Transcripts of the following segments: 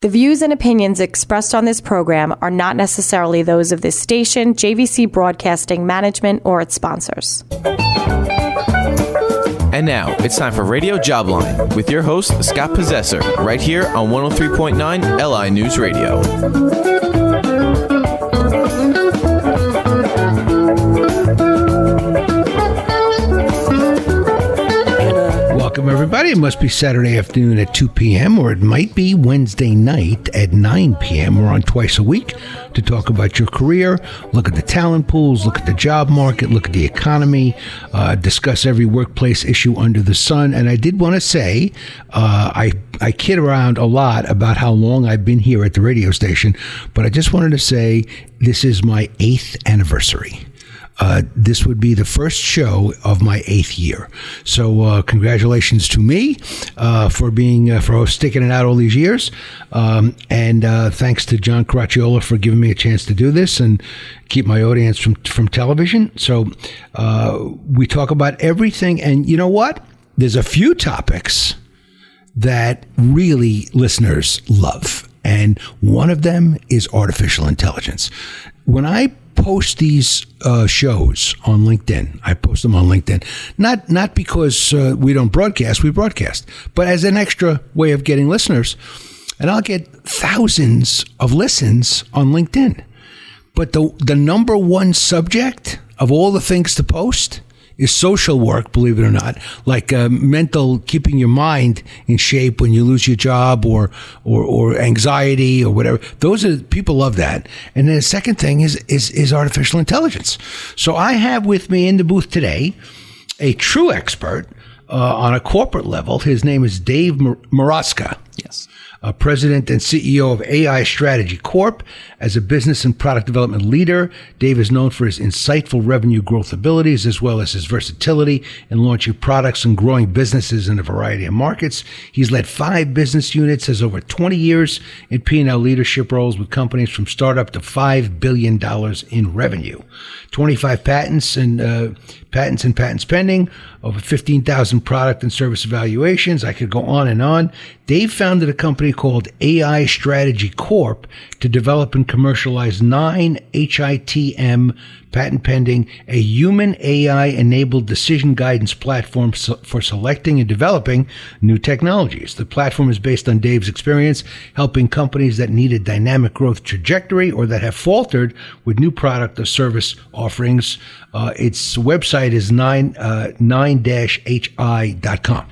The views and opinions expressed on this program are not necessarily those of this station, JVC Broadcasting Management, or its sponsors. And now, it's time for Radio Jobline with your host, Scott Possessor, right here on 103.9 LI News Radio. Welcome, everybody. It must be Saturday afternoon at 2 p.m., or it might be Wednesday night at 9 p.m. We're on twice a week to talk about your career, look at the talent pools, look at the job market, look at the economy, discuss every workplace issue under the sun. And I did want to say, I kid around a lot about how long I've been here at the radio station, but I just wanted to say this is my 8th anniversary. This would be the first show of my 8th year. So congratulations to me for sticking it out all these years. And thanks to John Caracciolo for giving me a chance to do this and keep my audience from television. So we talk about everything. And you know what? There's a few topics that really listeners love. And one of them is artificial intelligence. When I post these shows on LinkedIn. I post them on LinkedIn, not because we don't broadcast, we broadcast, but as an extra way of getting listeners. And I'll get thousands of listens on LinkedIn. But the number one subject of all the things to post is social work, believe it or not, like keeping your mind in shape when you lose your job or anxiety or whatever. People love that. And then the second thing is artificial intelligence. So I have with me in the booth today a true expert on a corporate level. His name is Dave Moroska. Yes. President and CEO of AI Strategy Corp. As a business and product development leader, Dave is known for his insightful revenue growth abilities as well as his versatility in launching products and growing businesses in a variety of markets. He's led 5 business units, has over 20 years in P&L leadership roles with companies from startup to $5 billion in revenue. 25 patents and patents pending, over 15,000 product and service evaluations. I could go on and on. Dave founded a company called AI Strategy Corp to develop and commercialize 9 HITM patent pending, a human AI-enabled decision guidance platform for selecting and developing new technologies. The platform is based on Dave's experience helping companies that need a dynamic growth trajectory or that have faltered with new product or service offerings. Its website is 9-hi.com.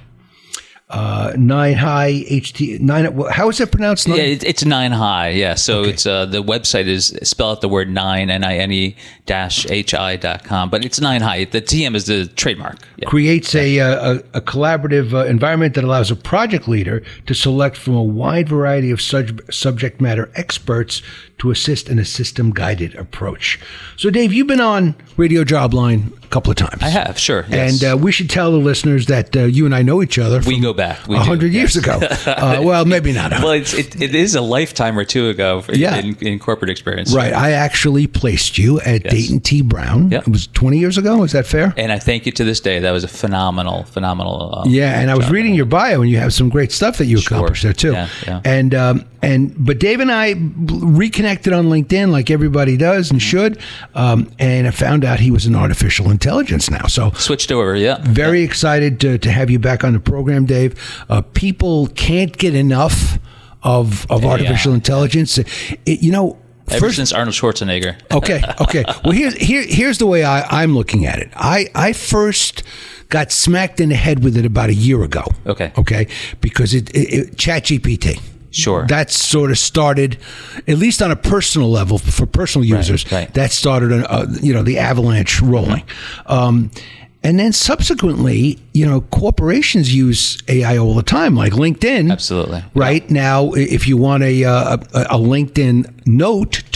9hi, how is it pronounced? Yeah, it's 9hi. Yeah, so okay. It's the website is spell out the word 9 NINE-hi.com, but it's 9hi. The TM is the trademark. Yeah. Creates a collaborative environment that allows a project leader to select from a wide variety of subject matter experts to assist in a system-guided approach. So, Dave, you've been on Radio Jobline a couple of times. I have, sure. Yes. And we should tell the listeners that you and I know each other. We go back. 100 years ago. Well, maybe not. Well, it is a lifetime or two ago in corporate experience. Right. I actually placed you at Dayton T. Brown. Yep. It was 20 years ago. Is that fair? And I thank you to this day. That was a phenomenal and I was reading your bio, and you have some great stuff that you accomplished there, too. Yeah. But Dave and I reconnected on LinkedIn like everybody does and should, and I found out he was in artificial intelligence now. So switched over, Very excited to have you back on the program, Dave. People can't get enough of artificial intelligence. Ever since Arnold Schwarzenegger. Okay. Well, here's the way I'm looking at it. I first got smacked in the head with it about a year ago. Okay. Because it ChatGPT. Sure. That sort of started, at least on a personal level, for personal users, right. That started, the avalanche rolling. And then subsequently, corporations use AI all the time, like LinkedIn. Absolutely. Right now, if you want a LinkedIn note to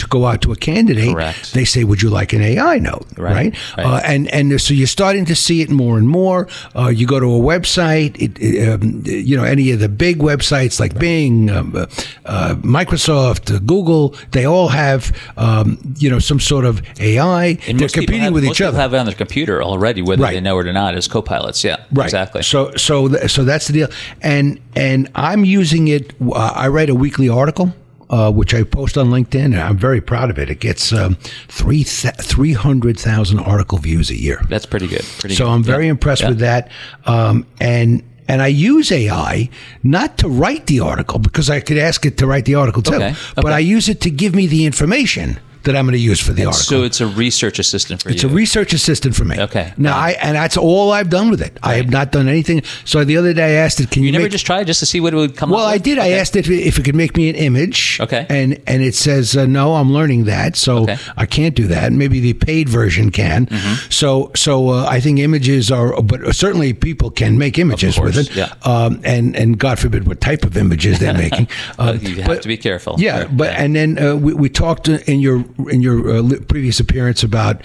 to go out to a candidate, Correct. they say, "Would you like an AI note?" Right? And so you're starting to see it more and more. You go to a website, any of the big websites like Bing, Microsoft, Google, they all have some sort of AI. And they're competing with each other. Most people have it on their computer already, whether they know it or not, as co-pilots. Yeah, right. Exactly. So that's the deal. And I'm using it. I write a weekly article, which I post on LinkedIn, and I'm very proud of it. It gets 300,000 article views a year. That's pretty good. So I'm very impressed with that. And I use AI not to write the article, because I could ask it to write the article too, but I use it to give me the information that I'm going to use for the article. So it's a research assistant for you. It's a research assistant for me. Okay. Now, and that's all I've done with it. Right. I have not done anything. So the other day I asked it, "Can you never just tried just to see what it would come up with?" Well, I did. Okay. I asked it if it could make me an image. Okay. And it says, no, I'm learning that, so I can't do that. Maybe the paid version can. Mm-hmm. So I think images are, but certainly people can make images with it. Yeah. And God forbid what type of images they're making. You have to be careful. Yeah. Right. But and then we talked in your previous appearance about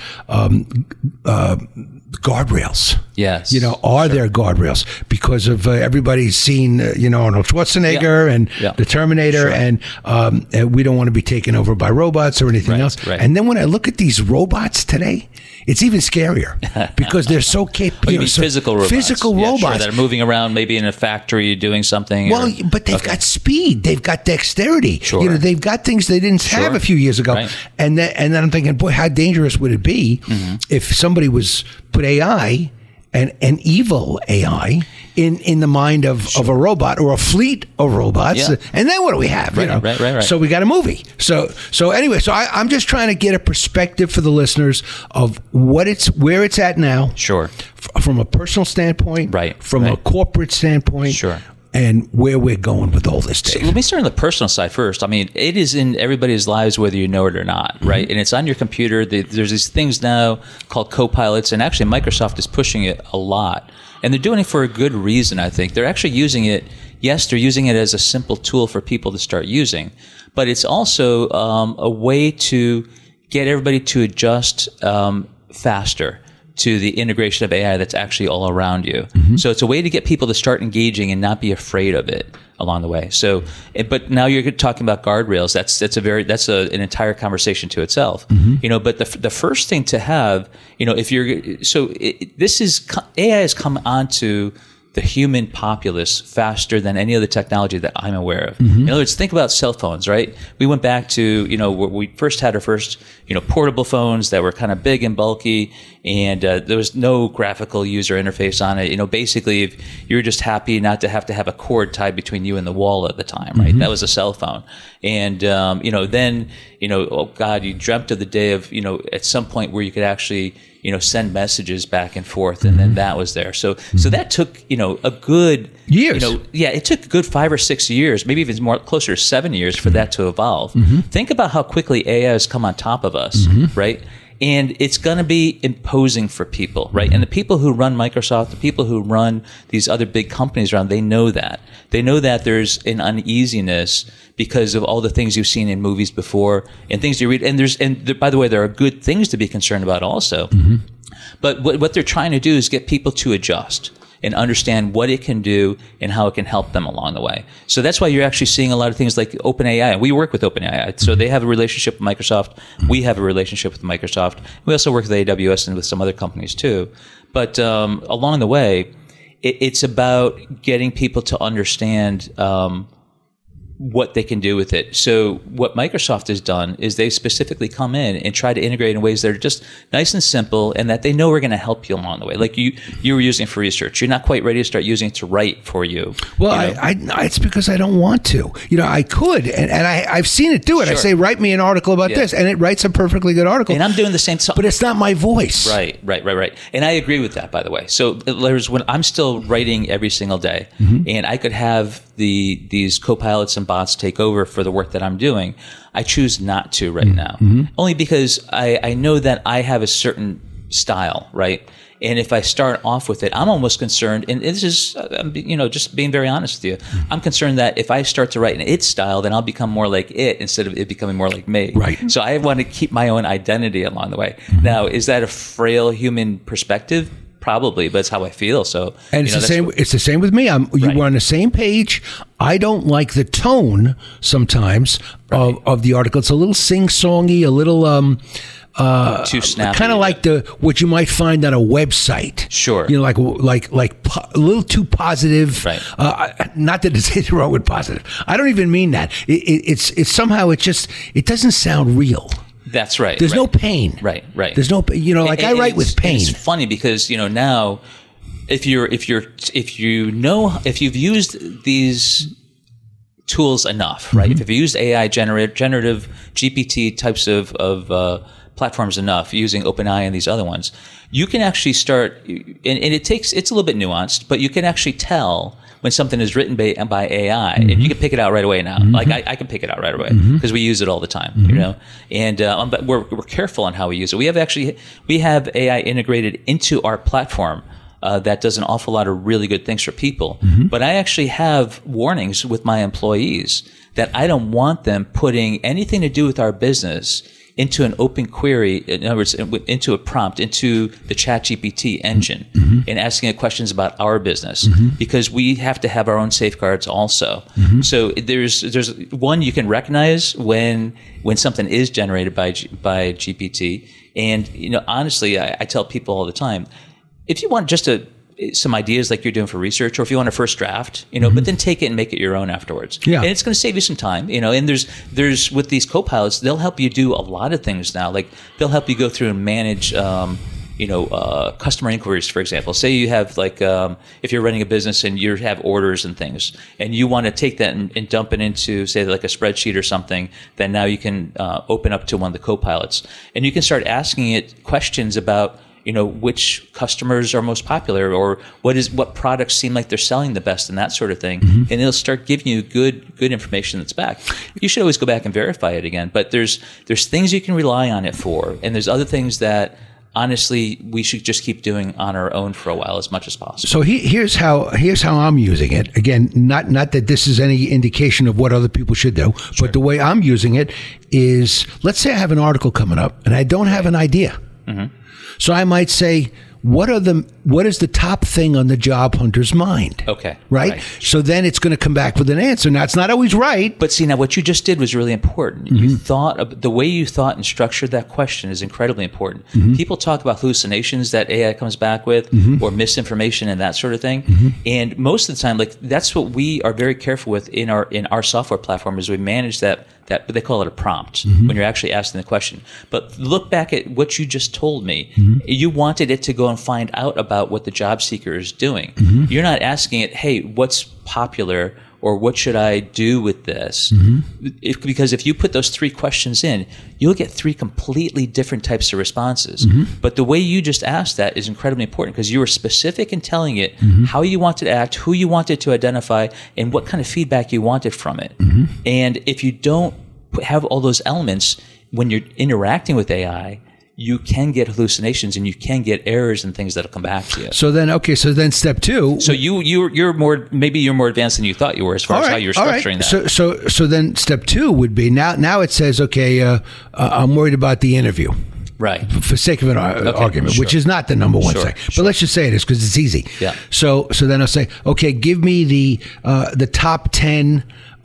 guardrails. Yes. Are there guardrails? Because of everybody's seen, Arnold Schwarzenegger and the Terminator, and we don't want to be taken over by robots or anything else. Right. And then when I look at these robots today, it's even scarier because they're so capable. Physical robots. Physical robots. Sure, that are moving around, maybe in a factory doing something. Well, but they've got speed. They've got dexterity. Sure. They've got things they didn't have a few years ago. Right. And then I'm thinking, boy, how dangerous would it be if somebody put AI, an evil AI, in the mind of a robot or a fleet of robots, and then what do we have? Right. So we got a movie. So anyway, I'm just trying to get a perspective for the listeners of where it's at now. Sure. From a personal standpoint, from a corporate standpoint, sure. And where we're going with all this, Dave. So let me start on the personal side first. I mean, it is in everybody's lives, whether you know it or not, right? And it's on your computer. There's these things now called co-pilots, and actually Microsoft is pushing it a lot. And they're doing it for a good reason, I think. They're actually using it, they're using it as a simple tool for people to start using. But it's also a way to get everybody to adjust faster to the integration of AI that's actually all around you. Mm-hmm. So it's a way to get people to start engaging and not be afraid of it along the way. So, but now you're talking about guardrails. That's an entire conversation to itself. Mm-hmm. But the first thing to have, AI has come onto the human populace faster than any other technology that I'm aware of. Mm-hmm. In other words, think about cell phones, right? We went back to, where we first had our first, portable phones that were kind of big and bulky, and there was no graphical user interface on it. Basically, if you were just happy not to have a cord tied between you and the wall at the time, right? Mm-hmm. That was a cell phone. And, then, oh God, you dreamt of the day of, at some point where you could actually, send messages back and forth, and then that was there. So that took, a good years. It took a good 5 or 6 years, maybe even more closer to 7 years for that to evolve. Mm-hmm. Think about how quickly AI has come on top of us, right? And it's going to be imposing for people, right? And the people who run Microsoft, the people who run these other big companies around, they know that. They know that there's an uneasiness because of all the things you've seen in movies before and things you read. And by the way, there are good things to be concerned about also. Mm-hmm. But what they're trying to do is get people to adjust and understand what it can do and how it can help them along the way. So that's why you're actually seeing a lot of things like OpenAI. We work with OpenAI. So they have a relationship with Microsoft. We have a relationship with Microsoft. We also work with AWS and with some other companies too. But along the way, it's about getting people to understand what they can do with it. So what Microsoft has done is they specifically come in and try to integrate in ways that are just nice and simple and that they know are going to help you along the way. Like you were using it for research. You're not quite ready to start using it to write for you. Well, it's because I don't want to. I could, and I've seen it do it. Sure. I say, write me an article about this, and it writes a perfectly good article. And I'm doing the same. But it's not my voice. Right. And I agree with that, by the way. So when I'm still writing every single day, and I could have these co-pilots and bots take over for the work that I'm doing, I choose not to right now. Only because I know that I have a certain style, right? And if I start off with it, I'm almost concerned, and this is, just being very honest with you, I'm concerned that if I start to write in its style, then I'll become more like it instead of it becoming more like me. Right. So I want to keep my own identity along the way. Now, is that a frail human perspective? Probably, but it's how I feel. So, and it's the same. It's the same with me. We're on the same page. I don't like the tone sometimes of the article. It's a little sing-songy, a little too snappy, kind of like what you might find on a website. Sure, like a little too positive. Right. Not that there's anything wrong with positive. I don't even mean that. It's somehow it doesn't sound real. That's right. There's no pain. Right. There's no, I write with pain. It's funny because now, if you've used these tools enough, right? If you've used AI generative GPT types of platforms enough, using OpenAI and these other ones, you can actually start, and it's a little bit nuanced, but you can actually tell when something is written by AI, and you can pick it out right away now. Like I can pick it out right away because we use it all the time, And but we're careful on how we use it. We have AI integrated into our platform that does an awful lot of really good things for people. But I actually have warnings with my employees that I don't want them putting anything to do with our business into an open query, in other words, into a prompt, into the ChatGPT engine, and asking it questions about our business, because we have to have our own safeguards also. So there's one, you can recognize when something is generated by GPT, and honestly, I tell people all the time, if you want just some ideas like you're doing for research, or if you want a first draft, but then take it and make it your own afterwards. Yeah. And it's going to save you some time, and there's with these copilots, they'll help you do a lot of things now. Like they'll help you go through and manage, customer inquiries, for example. Say you have if you're running a business and you have orders and things, and you want to take that and dump it into, say, like a spreadsheet or something, then now you can open up to one of the copilots, and you can start asking it questions about which customers are most popular, or what products seem like they're selling the best, and that sort of thing. And it'll start giving you good information that's back. You should always go back and verify it again, but there's things you can rely on it for, and there's other things that honestly we should just keep doing on our own for a while as much as possible. So here's how I'm using it. Again, not that this is any indication of what other people should do, but the way I'm using it is, let's say I have an article coming up and I don't have an idea. So I might say, what is the top thing on the job hunter's mind? Okay. Right? So then it's going to come back with an answer. Now, it's not always right. But see, now what you just did was really important. You thought, the way you thought and structured that question is incredibly important. People talk about hallucinations that AI comes back with, or misinformation and that sort of thing. And most of the time, that's what we are very careful with in our software platform, is we manage that they call it a prompt when you're actually asking the question. But look back at what you just told me. You wanted it to go and find out about what the job seeker is doing. You're not asking it, hey, what's popular, or what should I do with this? Because if you put those three questions in, you'll get three completely different types of responses. But the way you just asked that is incredibly important, because you were specific in telling it how you wanted to act, who you wanted to identify, and what kind of feedback you wanted from it. And if you don't have all those elements when you're interacting with AI, you can get hallucinations and you can get errors and things that'll come back to you. So then step two. So you're more advanced than you thought you were as far as how you're structuring that. So then step two would be, now it says, okay, I'm worried about the interview. Right. For sake of an argument, which is not the number one thing. But let's just say it is, because it's easy. Yeah. So then I'll say, okay, give me the top 10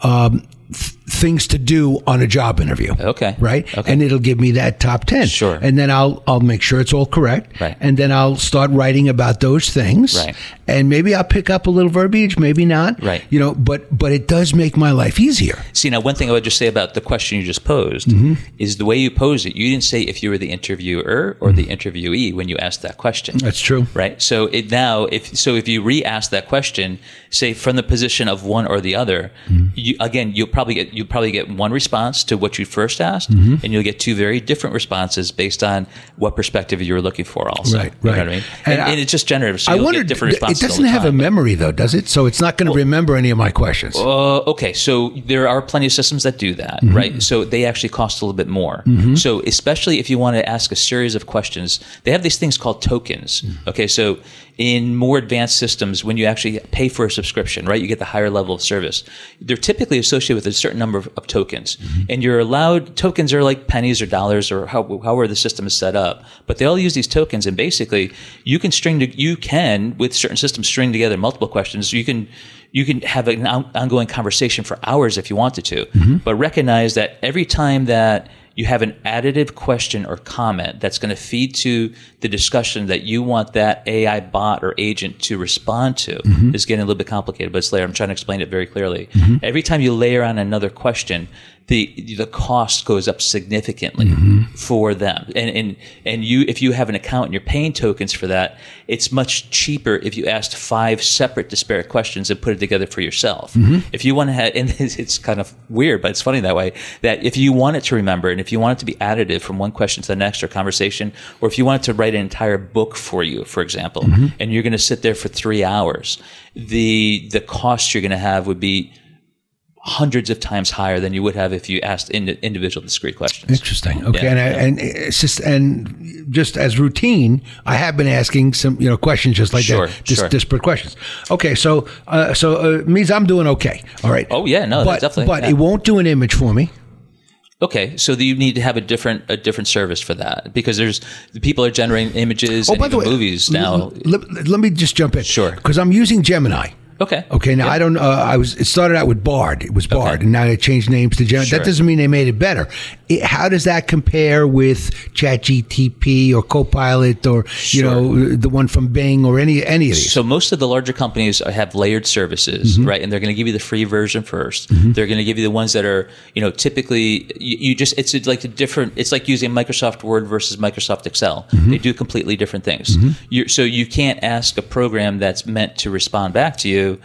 things to do on a job interview. Okay. Right? Okay. And it'll give me that top 10. Sure. And then I'll make sure it's all correct. Right. And then I'll start writing about those things. Right. And maybe I'll pick up a little verbiage, maybe not. Right. But it does make my life easier. See, now one thing I would just say about the question you just posed is the way you posed it. You didn't say if you were the interviewer or the interviewee when you asked that question. That's true. Right. So if you re-ask that question, say from the position of one or the other, you'll you'll probably get one response to what you first asked, and you'll get two very different responses based on what perspective you were looking for also. Right. You know what I mean? And it's just generative, so you'll get different responses. It doesn't have a memory, though, does it? So it's not going to remember any of my questions. Okay, so there are plenty of systems that do that, right? So they actually cost a little bit more. So especially if you want to ask a series of questions, they have these things called tokens. Okay, so in more advanced systems, when you actually pay for a subscription, right, you get the higher level of service. They're typically associated with a certain number of tokens. And you're allowed, tokens are like pennies or dollars or however the system is set up. But they all use these tokens, and basically you can with certain systems string together multiple questions. You can have an ongoing conversation for hours if you wanted to. But recognize that every time that you have an additive question or comment that's going to feed to the discussion that you want that AI bot or agent to respond to is getting a little bit complicated, but it's layered. I'm trying to explain it very clearly. Every time you layer on another question, the cost goes up significantly for them. And you, if you have an account and you're paying tokens for that, it's much cheaper if you asked 5 separate disparate questions and put it together for yourself. If you want to have, and it's kind of weird, but it's funny that way, that if you want it to remember and if you want it to be additive from one question to the next or conversation, or if you want it to write an entire book for you, for example, and you're going to sit there for 3 hours, the cost you're going to have would be hundreds of times higher than you would have if you asked individual discrete questions. Interesting. Okay, and it's just just as routine, I have been asking some questions just like that, disparate questions. Okay, so means I'm doing okay. All right. Oh yeah, no, but, definitely. But it won't do an image for me. Okay, so you need to have a different service for that, because people are generating images and even movies now. Let me just jump in. Sure. Because I'm using Gemini. Okay. Now I don't. It started out with Bard. It was Bard, and now they changed names to Gemini. Sure. That doesn't mean they made it better. How does that compare with ChatGPT or Copilot or the one from Bing or any of these? So most of the larger companies have layered services, right? And they're going to give you the free version first. They're going to give you the ones that are typically it's like using Microsoft Word versus Microsoft Excel. They do completely different things. So you can't ask a program that's meant to respond back to you,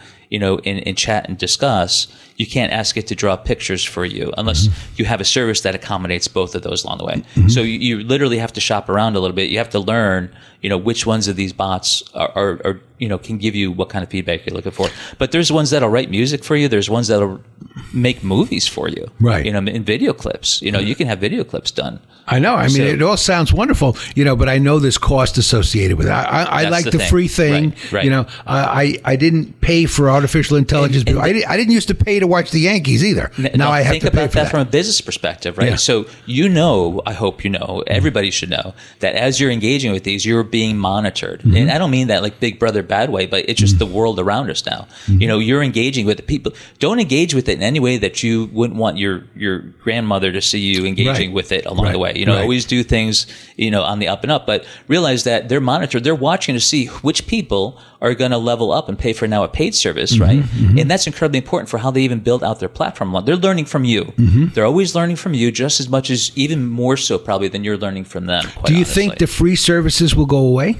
in chat and discuss. You can't ask it to draw pictures for you unless you have a service that accommodates both of those along the way. So you literally have to shop around a little bit. You have to learn, which ones of these bots are can give you what kind of feedback you're looking for. But there's ones that'll write music for you. There's ones that'll make movies for you. Right. In video clips. You can have video clips done. I know. I mean, it all sounds wonderful, but I know there's cost associated with it. I like the free thing. Right. I didn't pay for artificial intelligence. I didn't used to pay to watch the Yankees either. Now I have to pay for that. Think about that from a business perspective, right? Yeah. So I hope everybody should know that as you're engaging with these, you're being monitored. And I don't mean that like Big Brother bad way, but it's just the world around us now. You're engaging with the people. Don't engage with it in any way that you wouldn't want your grandmother to see you engaging with it along the way. Always do things, on the up and up, but realize that they're monitored. They're watching to see which people are going to level up and pay for now a paid service, right? And that's incredibly important for how they even build out their platform. They're learning from you. They're always learning from you just as much as, even more so probably than you're learning from them. Do you think the free services will go away?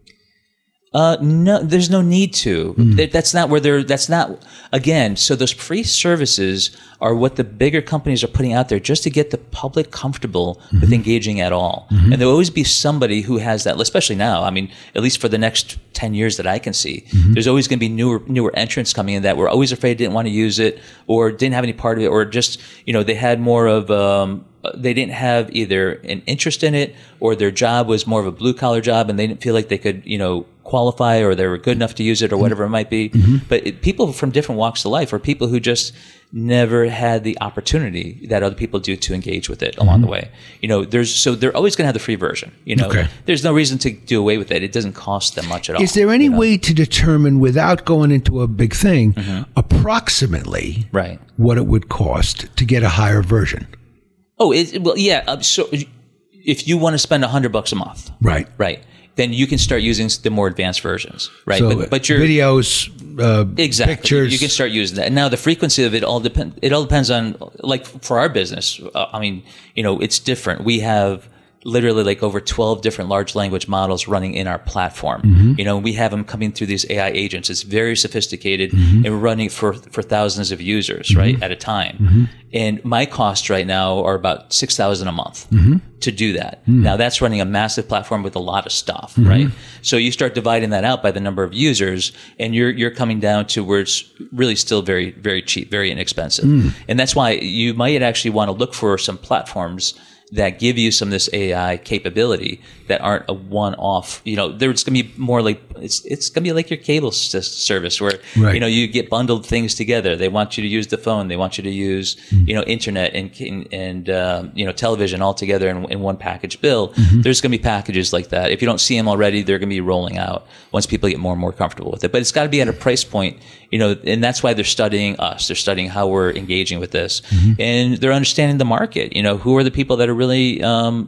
No, there's no need to. That's not where again, so those free services are what the bigger companies are putting out there just to get the public comfortable with engaging at all. And there'll always be somebody who has that, especially now. I mean, at least for the next 10 years that I can see, there's always going to be newer entrants coming in that were always afraid, didn't want to use it, or didn't have any part of it, or just, they had more of, they didn't have either an interest in it, or their job was more of a blue collar job and they didn't feel like they could, qualify, or they were good enough to use it, or whatever it might be. But people from different walks of life, or people who just never had the opportunity that other people do to engage with it along the way. They're always going to have the free version. There's no reason to do away with it. It doesn't cost them much at all. Is there any way to determine, without going into a big thing, approximately what it would cost to get a higher version? Oh, so if you want to spend $100 a month, right, then you can start using the more advanced versions, right? So, but your videos, exactly, pictures, you can start using that. Now, the frequency of it all depends on, like, for our business. It's different. We have literally like over 12 different large language models running in our platform. We have them coming through these AI agents. It's very sophisticated and we're running for thousands of users, right, at a time. And my costs right now are about $6,000 a month to do that. Now that's running a massive platform with a lot of stuff, right? So you start dividing that out by the number of users and you're coming down to where it's really still very, very cheap, very inexpensive. And that's why you might actually want to look for some platforms that give you some of this AI capability that aren't a one-off. There's going to be more like it's going to be like your cable service where you get bundled things together. They want you to use the phone. They want you to use internet and television all together in one package bill. There's going to be packages like that. If you don't see them already, they're going to be rolling out once people get more and more comfortable with it. But it's got to be at a price point, and that's why they're studying us. They're studying how we're engaging with this, and they're understanding the market. Who are the people that are really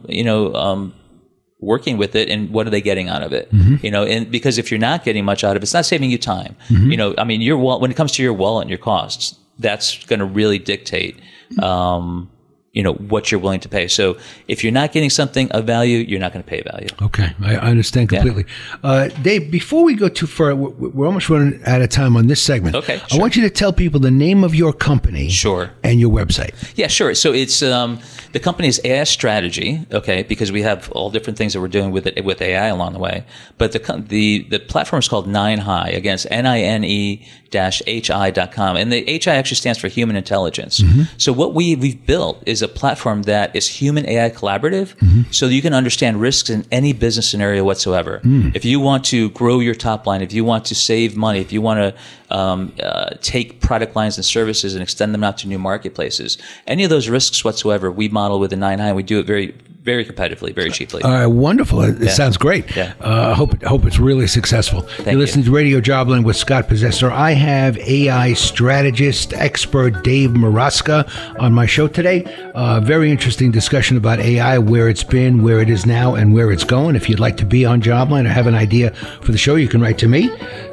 working with it and what are they getting out of it? And because if you're not getting much out of it, it's not saving you time. Your wallet, when it comes to your wallet and your costs, that's going to really dictate what you're willing to pay. So if you're not getting something of value, you're not going to pay value. Okay. I understand completely. Yeah. Dave, before we go too far, we're almost running out of time on this segment. Okay. Sure. I want you to tell people the name of your company. Sure. And your website. Yeah, sure. So it's, the company is AI Strategy, okay, because we have all different things that we're doing with it, with AI along the way. But the platform is called 9Hi. Again, it's NINE-HI.com. And the HI actually stands for human intelligence. So what we've built is a platform that is human AI collaborative, so that you can understand risks in any business scenario whatsoever. If you want to grow your top line, if you want to save money, if you want to take product lines and services and extend them out to new marketplaces, any of those risks whatsoever, we model with a 9Hi. We do it very, very competitively, very cheaply. Wonderful. It sounds great. Yeah. Hope it's really successful. You're listening to Radio Jobline with Scott Possessor. I have AI strategist, expert Dave Maraska on my show today. Very interesting discussion about AI, where it's been, where it is now, and where it's going. If you'd like to be on Jobline or have an idea for the show, you can write to me,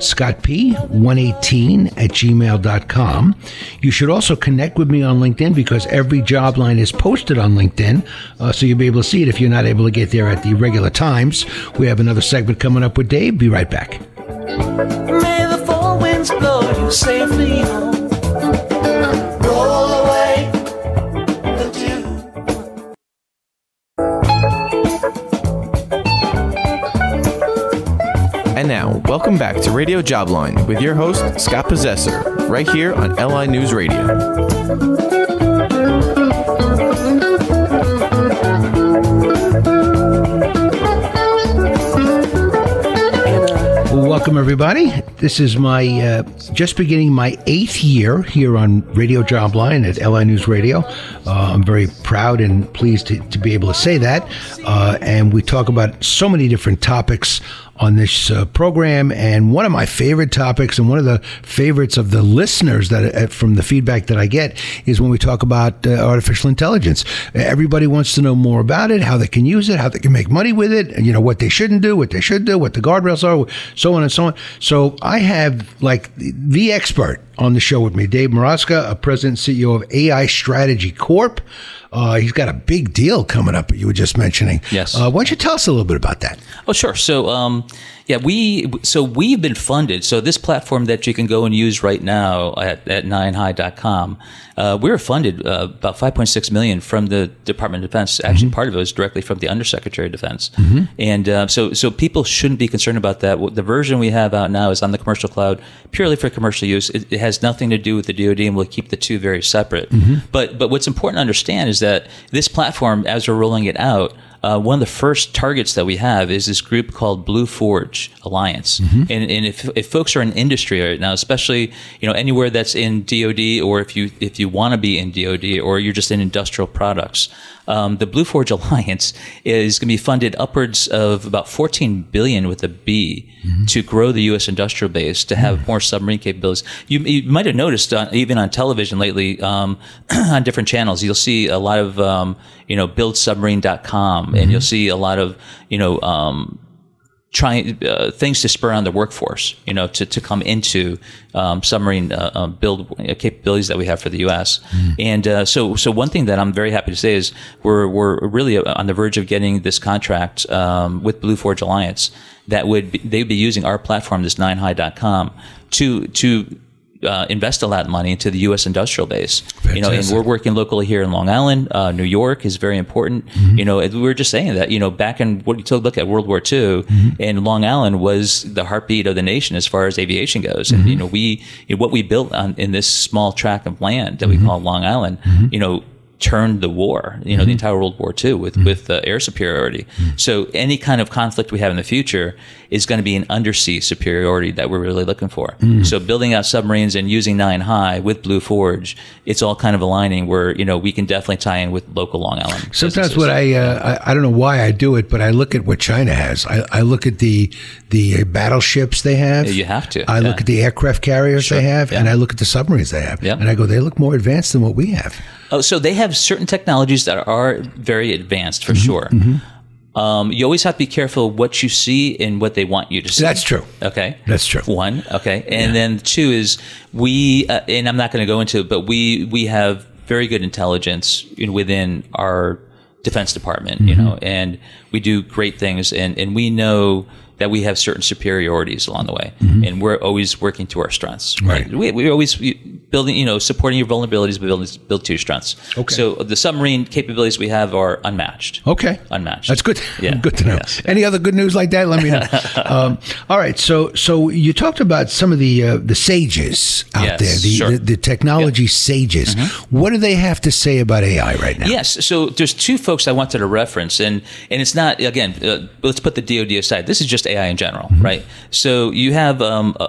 scottp118@gmail.com. You should also connect with me on LinkedIn because every Jobline is posted on LinkedIn, so you'll be able to see it if you're not able to get there at the regular times. We have another segment coming up with Dave. Be right back. May the four winds blow you safely home. Roll away the dew. And now, welcome back to Radio Jobline with your host, Scott Possessor, right here on LI News Radio. Welcome, everybody. This is my just beginning my 8th year here on Radio Jobline at LI News Radio. I'm very proud and pleased to be able to say that. And we talk about so many different topics on this program, and one of my favorite topics and one of the favorites of the listeners that from the feedback that I get is when we talk about artificial intelligence. Everybody wants to know more about it, how they can use it, how they can make money with it, and what they shouldn't do, what they should do, what the guardrails are, so on and so on. So I have like the expert on the show with me, Dave Maraska, president and CEO of AI Strategy Corp. He's got a big deal coming up that you were just mentioning. Yes. Why don't you tell us a little bit about that? Oh, sure. So, we've been funded. So this platform that you can go and use right now at 9hi.com, we were funded about $5.6 million from the Department of Defense. Actually, part of it was directly from the Undersecretary of Defense. And so people shouldn't be concerned about that. The version we have out now is on the commercial cloud, purely for commercial use. It has nothing to do with the DoD, and we'll keep the two very separate. But what's important to understand is that this platform, as we're rolling it out, one of the first targets that we have is this group called Blue Forge Alliance. And if folks are in industry right now, especially anywhere that's in DoD, or if you want to be in DoD, or you're just in industrial products, the Blue Forge Alliance is going to be funded upwards of about $14 billion with a B to grow the U.S. industrial base, to have more submarine capabilities. You might have noticed even on television lately, on different channels, you'll see a lot of buildsubmarine.com, and you'll see a lot of trying things to spur on the workforce, to come into submarine build capabilities that we have for the U.S. And so one thing that I'm very happy to say is we're really on the verge of getting this contract with Blue Forge Alliance they'd be using our platform, this 9high.com, to invest a lot of money into the U.S. industrial base. Fantastic. And we're working locally here in Long Island. New York is very important. We were just saying that, back in what you look at World War II, and Long Island was the heartbeat of the nation as far as aviation goes. And what we built in this small tract of land that we call Long Island, turned the war, the entire World War II with air superiority. So any kind of conflict we have in the future is going to be an undersea superiority that we're really looking for. So building out submarines and using 9 High with Blue Forge, it's all kind of aligning where, we can definitely tie in with local Long Island Sometimes businesses. what I don't know why I do it, but I look at what China has. I look at the battleships they have. You have to. I look at the aircraft carriers they have, and I look at the submarines they have. Yeah. And I go, they look more advanced than what we have. Oh, so they have certain technologies that are very advanced for sure. You always have to be careful what you see and what they want you to see. That's true. Okay. That's true. One. Okay. And then 2 is we, and I'm not going to go into it, but we have very good intelligence within our Defense Department, and we do great things, and we know that we have certain superiorities along the way, and we're always working to our strengths. Right. We're always building, supporting your vulnerabilities, but build to your strengths. Okay. So the submarine capabilities we have are unmatched. Okay. Unmatched. That's good. Yeah. Good to know. Yes. Any other good news like that? Let me know. All right. So you talked about some of the sages out there, the technology sages. What do they have to say about AI right now? Yes. So there's 2 folks I wanted to reference, and it's not, again, let's put the DoD aside. This is just AI in general, right? So you have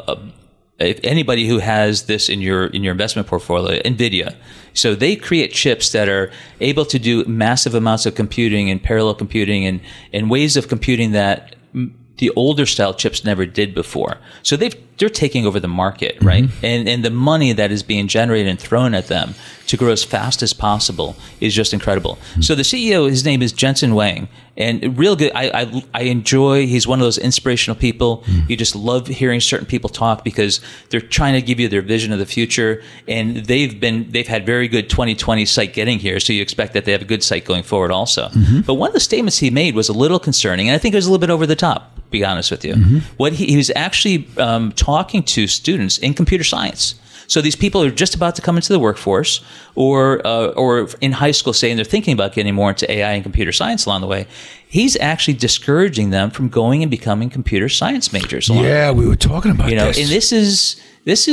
if anybody who has this in your investment portfolio, NVIDIA. So they create chips that are able to do massive amounts of computing and parallel computing and ways of computing that the older style chips never did before. So they're taking over the market, right? And the money that is being generated and thrown at them to grow as fast as possible is just incredible. So the CEO, his name is Jensen Huang, and real good. I enjoy. He's one of those inspirational people. You just love hearing certain people talk because they're trying to give you their vision of the future, and they've had very good 2020 sight getting here. So you expect that they have a good sight going forward also. But one of the statements he made was a little concerning, and I think it was a little bit over the top, to be honest with you. What he was actually talking to students in computer science. So these people are just about to come into the workforce or in high school saying they're thinking about getting more into AI and computer science along the way. He's actually discouraging them from going and becoming computer science majors. Yeah, we were talking about this. And this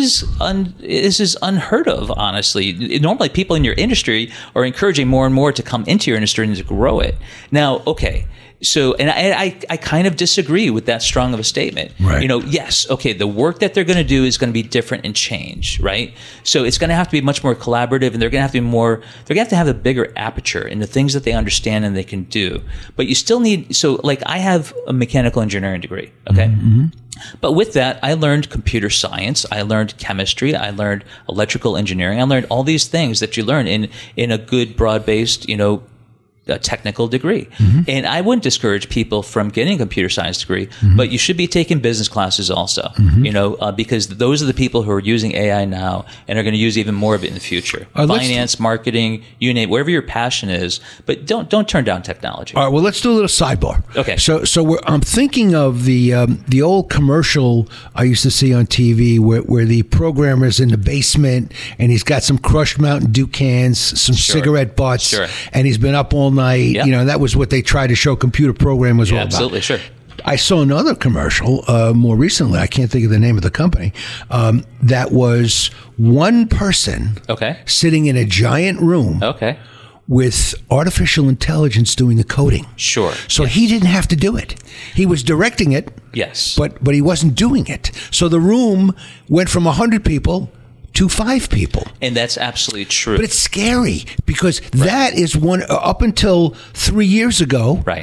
is unheard of, honestly. Normally people in your industry are encouraging more and more to come into your industry and to grow it. Now, okay. So, and I kind of disagree with that strong of a statement. Right. Yes, okay, the work that they're going to do is going to be different and change, right? So it's going to have to be much more collaborative, and they're going to have to have a bigger aperture in the things that they understand and they can do. But you still need, so like I have a mechanical engineering degree, okay? But with that, I learned computer science, I learned chemistry, I learned electrical engineering, I learned all these things that you learn in a good broad-based, a technical degree. And I wouldn't discourage people from getting a computer science degree, but you should be taking business classes also, because those are the people who are using AI now and are going to use even more of it in the future. Finance, marketing, you name it, wherever your passion is, but don't turn down technology. All right, well, let's do a little sidebar. Okay. So I'm thinking of the old commercial I used to see on TV where the programmer's in the basement and he's got some crushed Mountain Dew cans, some cigarette butts, and he's been up all night. That was what they tried to show computer program was all about. Absolutely, sure. I saw another commercial more recently. I can't think of the name of the company. That was one person sitting in a giant room with artificial intelligence doing the coding. Sure. So he didn't have to do it. He was directing it. Yes. But he wasn't doing it. So the room went from 100 people to 5 people. And that's absolutely true. But it's scary because that is one, up until 3 years ago,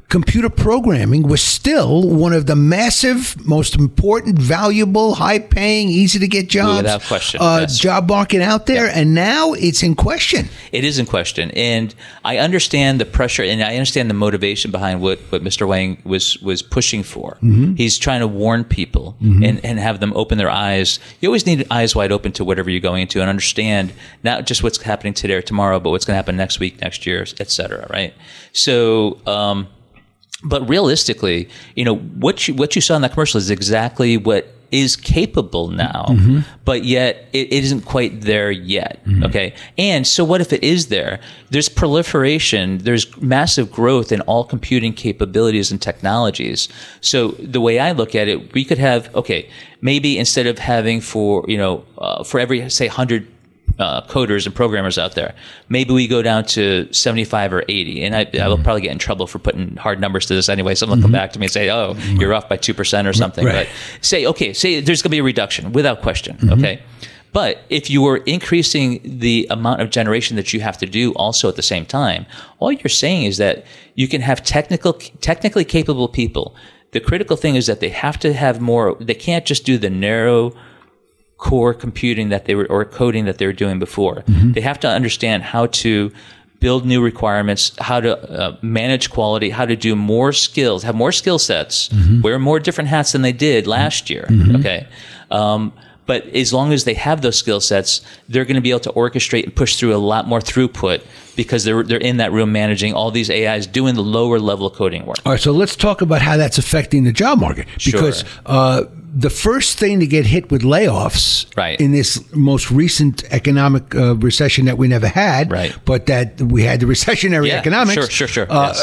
computer programming was still one of the massive, most important, valuable, high-paying, easy-to-get jobs, without question, yes. job market out there, and now it's in question. It is in question, and I understand the pressure, and I understand the motivation behind what Mr. Wang was pushing for. He's trying to warn people and have them open their eyes. You always need eyes wide open to whatever you're going into and understand not just what's happening today or tomorrow, but what's going to happen next week, next year, et cetera, right? So, but realistically, what you saw in that commercial is exactly what is capable now, but yet it isn't quite there yet. Okay. And so what if it is there? There's proliferation, there's massive growth in all computing capabilities and technologies. So the way I look at it, we could have, maybe instead of having for every, say, 100 coders and programmers out there, maybe we go down to 75 or 80. And I will probably get in trouble for putting hard numbers to this anyway. Someone will come back to me and say, you're off by 2% or something. Right. But say there's going to be a reduction without question. Okay. But if you were increasing the amount of generation that you have to do also at the same time, all you're saying is that you can have technically capable people. The critical thing is that they have to have more. They can't just do the narrow core computing or coding that they were doing before. They have to understand how to build new requirements, how to manage quality, how to do more skills, have more skill sets, wear more different hats than they did last year. Okay. But as long as they have those skill sets, they're going to be able to orchestrate and push through a lot more throughput because they're in that room managing all these AIs doing the lower level coding work. All right, so let's talk about how that's affecting the job market. Because the first thing to get hit with layoffs in this most recent economic recession that we never had, but that we had the recessionary economics, Sure.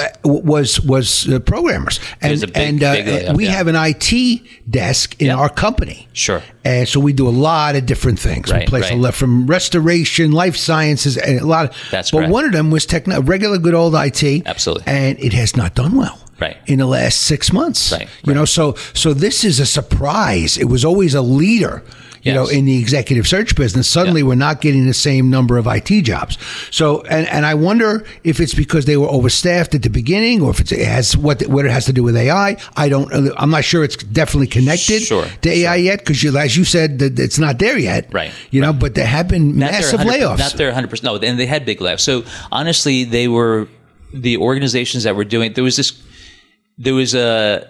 was programmers. And we have an IT desk in our company. Sure. And so we do a lot of different things. We place a lot from restoration, life sciences, and a lot of. That's but one of them was regular good old IT. Absolutely. And it has not done well. In the last 6 months. So this is a surprise. It was always a leader, in the executive search business. Suddenly we're not getting the same number of IT jobs. So, and I wonder if it's because they were overstaffed at the beginning, or if it has what it has to do with AI. I'm not sure it's definitely connected to AI yet, because as you said, that it's not there yet. But there have been massive layoffs. Not there 100%. No, and they had big layoffs. So honestly, they were the organizations that were doing. There was a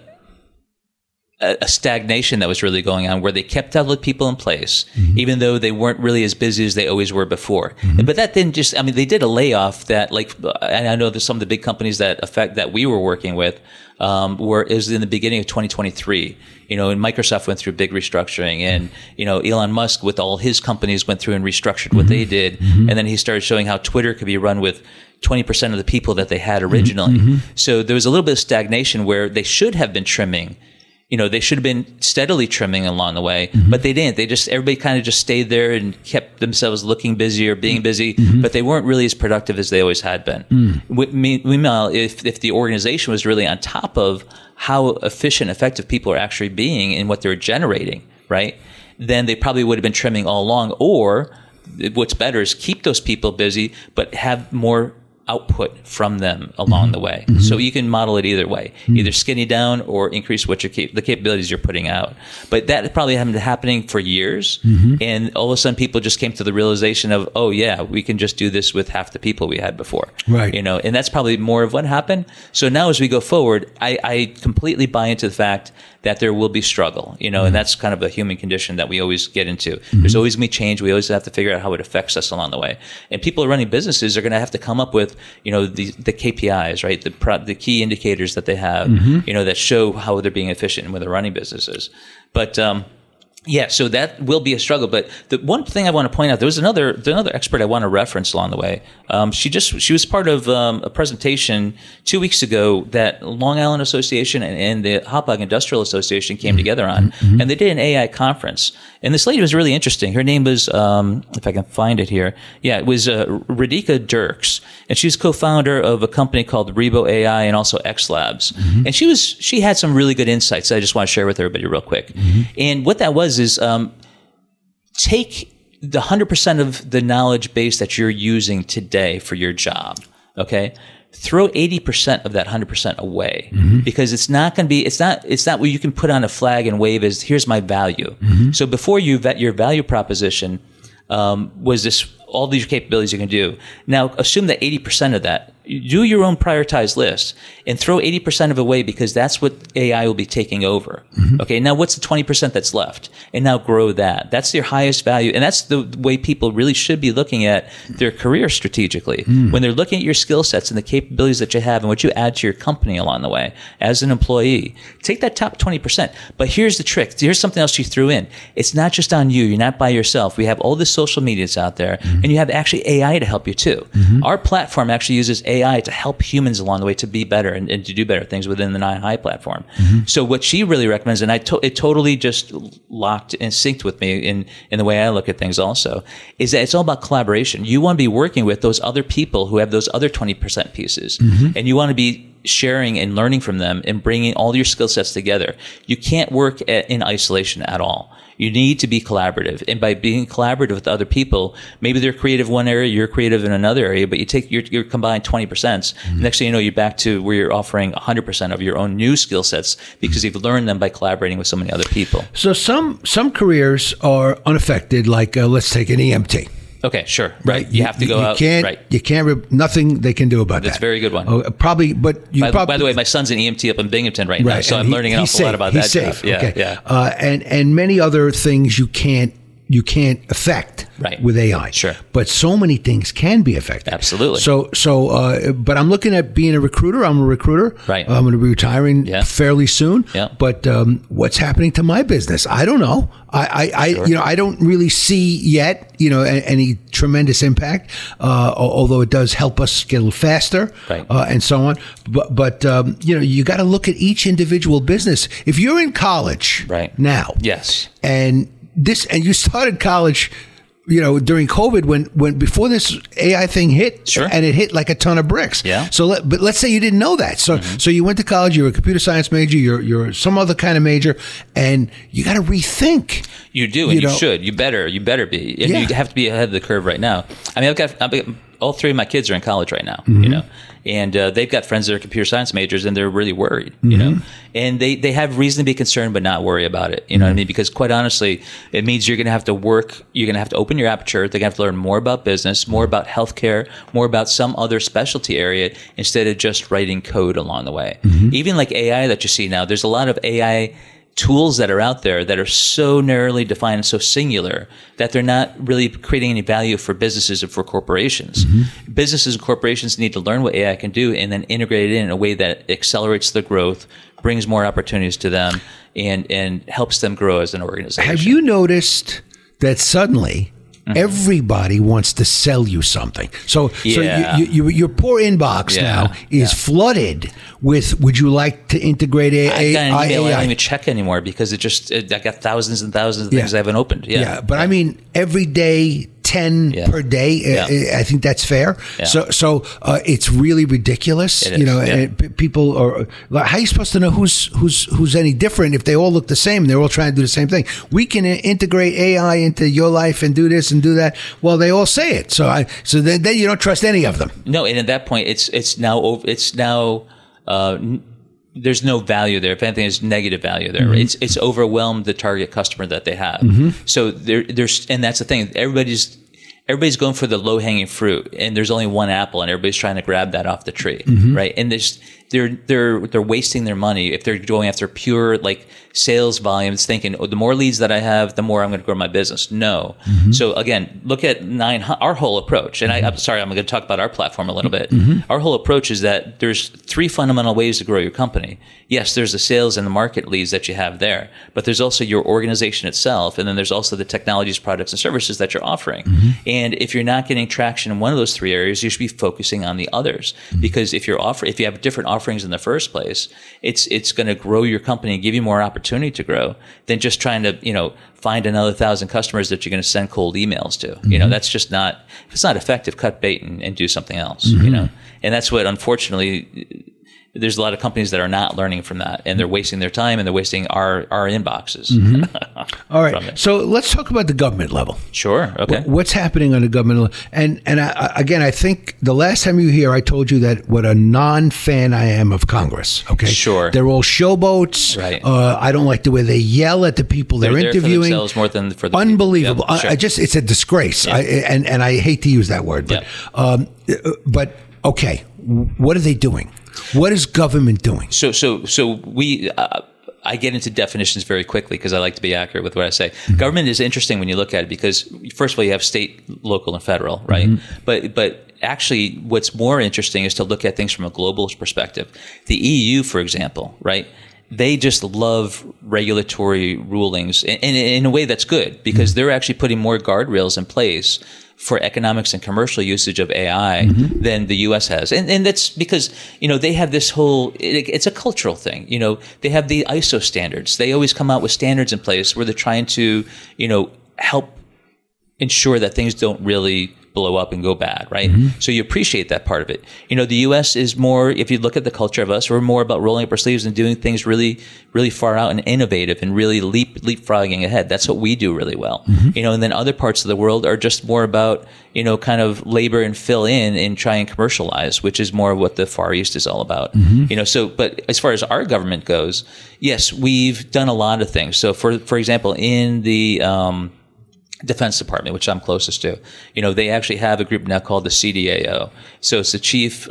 stagnation that was really going on where they kept all the people in place, even though they weren't really as busy as they always were before. But that didn't they did a layoff that, and I know there's some of the big companies that we were working with, it was in the beginning of 2023. And Microsoft went through big restructuring, and, Elon Musk with all his companies went through and restructured what they did. And then he started showing how Twitter could be run with 20% of the people that they had originally. So there was a little bit of stagnation where they should have been trimming. They should have been steadily trimming along the way, but they didn't. Everybody kind of just stayed there and kept themselves looking busy or being busy, but they weren't really as productive as they always had been. Meanwhile, if the organization was really on top of how efficient, effective people are actually being and what they're generating, then they probably would have been trimming all along. Or what's better is keep those people busy, but have more output from them along the way. So you can model it either way, either skinny down or increase what the capabilities you're putting out. But that probably hadn't been happening for years. And all of a sudden people just came to the realization of, we can just do this with half the people we had before. And that's probably more of what happened. So now as we go forward, I completely buy into the fact that there will be struggle, and that's kind of a human condition that we always get into. There's always going to be change. We always have to figure out how it affects us along the way. And people running businesses are going to have to come up with, the KPIs, the key indicators that they have, that show how they're being efficient when they're running businesses. But so that will be a struggle. But the one thing I want to point out, there was another expert I want to reference along the way. She was part of a presentation 2 weeks ago that Long Island Association and the Hauppauge Industrial Association came together on, and they did an AI conference. And this lady was really interesting. Her name was, if I can find it here, it was Radhika Dirks, and she's co-founder of a company called Rebo AI and also X Labs. And she had some really good insights that I just want to share with everybody real quick. And what that was is take the 100% of the knowledge base that you're using today for your job, okay? throw 80% of that 100% away, because it's not going to be, it's not where you can put on a flag and wave as, here's my value. So before you vet your value proposition, was this all these capabilities you can do. Now, assume that 80% of that, do your own prioritized list and throw 80% of it away, because that's what AI will be taking over. Okay, now what's the 20% that's left? And now grow that. That's your highest value. And that's the way people really should be looking at their career strategically. When they're looking at your skill sets and the capabilities that you have and what you add to your company along the way as an employee, take that top 20%. But here's the trick. Here's something else you threw in. It's not just on you. You're not by yourself. We have all the social medias out there, and you have actually AI to help you too. Our platform actually uses AI to help humans along the way to be better and to do better things within the 9 High platform. So what she really recommends, and it totally just locked and synced with me in the way I look at things also, is that it's all about collaboration. You want to be working with those other people who have those other 20% pieces, and you want to be sharing and learning from them and bringing all your skill sets together. You can't work in isolation at all. You need to be collaborative. And by being collaborative with other people, maybe they're creative in one area, you're creative in another area, but you take your combined 20%. Next thing you know, you're back to where you're offering 100% of your own new skill sets, because you've learned them by collaborating with so many other people. So some careers are unaffected, like let's take an EMT. Okay, sure. Right. You have to go out. Right. You can't, nothing they can do about that. That's a very good one. Probably, but by the way, my son's an EMT up in Binghamton right now, so I'm learning an awful lot about that stuff. Yeah, okay. Yeah. And many other things you can't affect with AI. Sure. But so many things can be affected. Absolutely. But I'm looking at being a recruiter. I'm a recruiter. Right. I'm going to be retiring fairly soon. Yeah. But what's happening to my business? I don't know. I don't really see yet, any tremendous impact, although it does help us get a little faster, and so on. But you got to look at each individual business. If you're in college now, yes, and you started college, during COVID, when before this AI thing hit, and it hit like a ton of bricks. Yeah. But let's say you didn't know that. So you went to college, you're a computer science major, you're some other kind of major, and you got to rethink. You do, and you should. You better be, and you have to be ahead of the curve right now. I mean, I've got all 3 of my kids are in college right now, and they've got friends that are computer science majors, and they're really worried, and they have reason to be concerned, but not worry about it. You know what I mean? Because quite honestly, it means you're going to have to work. You're going to have to open your aperture. They're going to have to learn more about business, more about healthcare, more about some other specialty area, instead of just writing code along the way. Even like AI that you see now, there's a lot of AI tools that are out there that are so narrowly defined and so singular that they're not really creating any value for businesses or for corporations. Businesses and corporations need to learn what AI can do and then integrate it in a way that accelerates the growth, brings more opportunities to them, and helps them grow as an organization. Have you noticed that suddenly everybody wants to sell you something? So your poor inbox now is flooded with, would you like to integrate AI? I don't even check anymore, because I got thousands and thousands of things I haven't opened. But I mean, every day, 10 per day. I think that's fair. So it's really ridiculous. And people are, how are you supposed to know who's any different if they all look the same and they're all trying to do the same thing? We can integrate AI into your life and do this and do that. Well, they all say it. So then you don't trust any of them. No, and at that point, it's now there's no value there. If anything, there's negative value there. It's overwhelmed the target customer that they have. So there's, and that's the thing. Everybody's going for the low hanging fruit, and there's only one apple, and everybody's trying to grab that off the tree, right? And they're wasting their money if they're going after pure sales volumes, thinking, the more leads that I have, the more I'm going to grow my business. No. So again, look at our whole approach. And I'm sorry, I'm going to talk about our platform a little bit. Our whole approach is that there's 3 fundamental ways to grow your company. Yes, there's the sales and the market leads that you have there, but there's also your organization itself, and then there's also the technologies, products, and services that you're offering. And if you're not getting traction in one of those 3 areas, you should be focusing on the others. Because if you have different offerings in the first place, it's going to grow your company and give you more opportunity to grow than just trying to find another 1,000 customers that you're going to send cold emails to. That's just not, if it's not effective, cut bait and do something else. And that's what, unfortunately, there's a lot of companies that are not learning from that, and they're wasting their time and they're wasting our inboxes. All right. So let's talk about the government level. Sure. Okay. What's happening on the government level? And I think the last time you were here, I told you that what a non-fan I am of Congress. Okay. Sure. They're all showboats. Right. I don't like the way they yell at the people they're interviewing. For themselves more than for the unbelievable. people. Yeah, sure. It's a disgrace. Yeah. And I hate to use that word, but okay, what are they doing? What is government doing? So we. I get into definitions very quickly because I like to be accurate with what I say. Mm-hmm. Government is interesting when you look at it because, first of all, you have state, local, and federal, right? Mm-hmm. But actually, what's more interesting is to look at things from a global perspective. The EU, for example, right? They just love regulatory rulings, and in a way that's good because they're actually putting more guardrails in place for economics and commercial usage of AI than the U.S. has. And that's because, they have this whole, it's a cultural thing. They have the ISO standards. They always come out with standards in place where they're trying to, help ensure that things don't really blow up and go bad, right? So you appreciate that part of it. The U.S. is more, if you look at the culture of us, we're more about rolling up our sleeves and doing things really, really far out and innovative and really leapfrogging ahead. That's what we do really well. And then other parts of the world are just more about, kind of labor and fill in and try and commercialize, which is more what the Far East is all about. But as far as our government goes, yes, we've done a lot of things. So for example, in the, Defense Department, which I'm closest to, they actually have a group now called the CDAO. So it's the Chief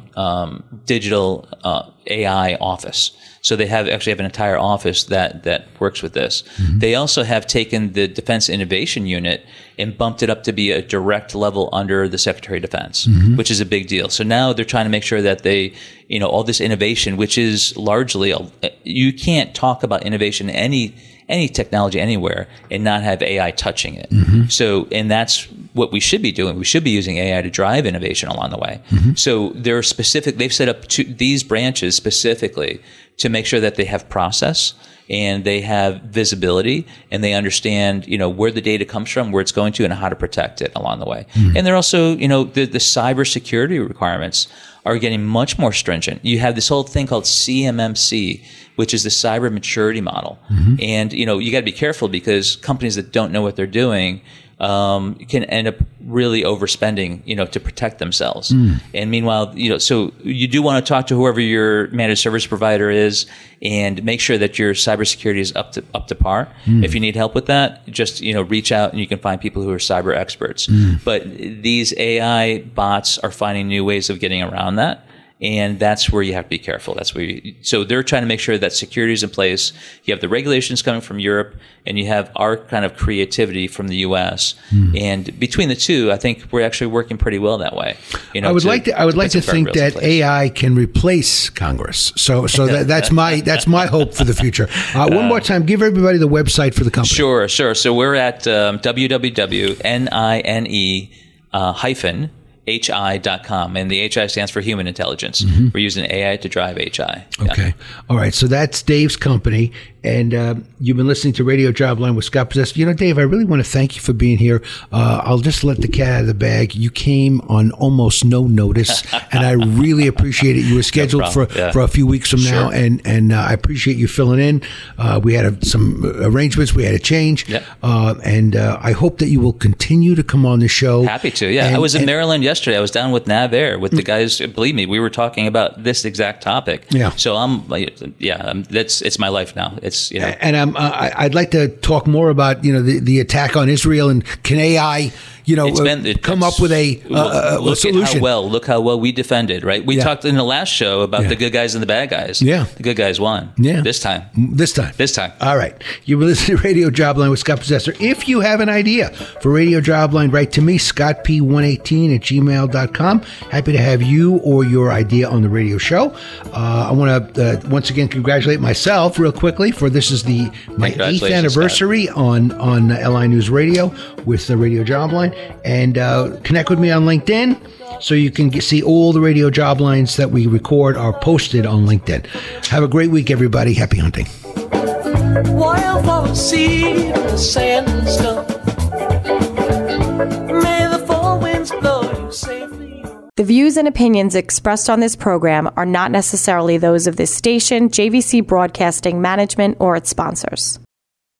Digital AI Office. So they actually have an entire office that works with this. They also have taken the Defense Innovation Unit and bumped it up to be a direct level under the Secretary of Defense, which is a big deal. So now they're trying to make sure that they, all this innovation, which is largely, you can't talk about innovation any technology anywhere and not have AI touching it. So, and that's what we should be doing. We should be using AI to drive innovation along the way. So they've set up these branches specifically to make sure that they have process and they have visibility and they understand, where the data comes from, where it's going to, and how to protect it along the way. And they're also, the cybersecurity requirements are getting much more stringent. You have this whole thing called CMMC, which is the cyber maturity model. And, you got to be careful because companies that don't know what they're doing can end up really overspending, to protect themselves. And meanwhile, so you do want to talk to whoever your managed service provider is and make sure that your cybersecurity is up to par. If you need help with that, just, reach out and you can find people who are cyber experts. But these AI bots are finding new ways of getting around that. And that's where you have to be careful. That's where so they're trying to make sure that security is in place. You have the regulations coming from Europe, and you have our kind of creativity from the U.S. And between the two, I think we're actually working pretty well that way. I would like to think that AI can replace Congress. So that's my hope for the future. One more time, give everybody the website for the company. Sure. So we're at www.NINE- HI.com, and the HI stands for human intelligence. We're using AI to drive HI. Okay. All right. So that's Dave's company. And you've been listening to Radio Jobline with Scott Possessor. Dave, I really want to thank you for being here. I'll just let the cat out of the bag. You came on almost no notice, and I really appreciate it. You were scheduled for a few weeks from now, and I appreciate you filling in. We had some arrangements we had to change, and I hope that you will continue to come on the show. Happy to, I was in Maryland yesterday. I was down with NavAir with the guys. Believe me, we were talking about this exact topic. So it's my life now. And I'd like to talk more about the attack on Israel and can AI come up with a solution. Look how well we defended, right? We talked in the last show about the good guys and the bad guys. The good guys won. This time. All right. You were listening to Radio Jobline with Scott Possessor. If you have an idea for Radio Jobline, write to me, scottp118@gmail.com. Happy to have you or your idea on the radio show. I want to once again congratulate myself real quickly for this is my 8th anniversary on LI News Radio with the Radio Jobline. And connect with me on LinkedIn so you can see all the Radio Job Lines that we record are posted on LinkedIn. Have a great week, everybody. Happy hunting. Wildflower seed in the sand and stone. May the four winds blow you safely. The views and opinions expressed on this program are not necessarily those of this station, JVC Broadcasting Management, or its sponsors.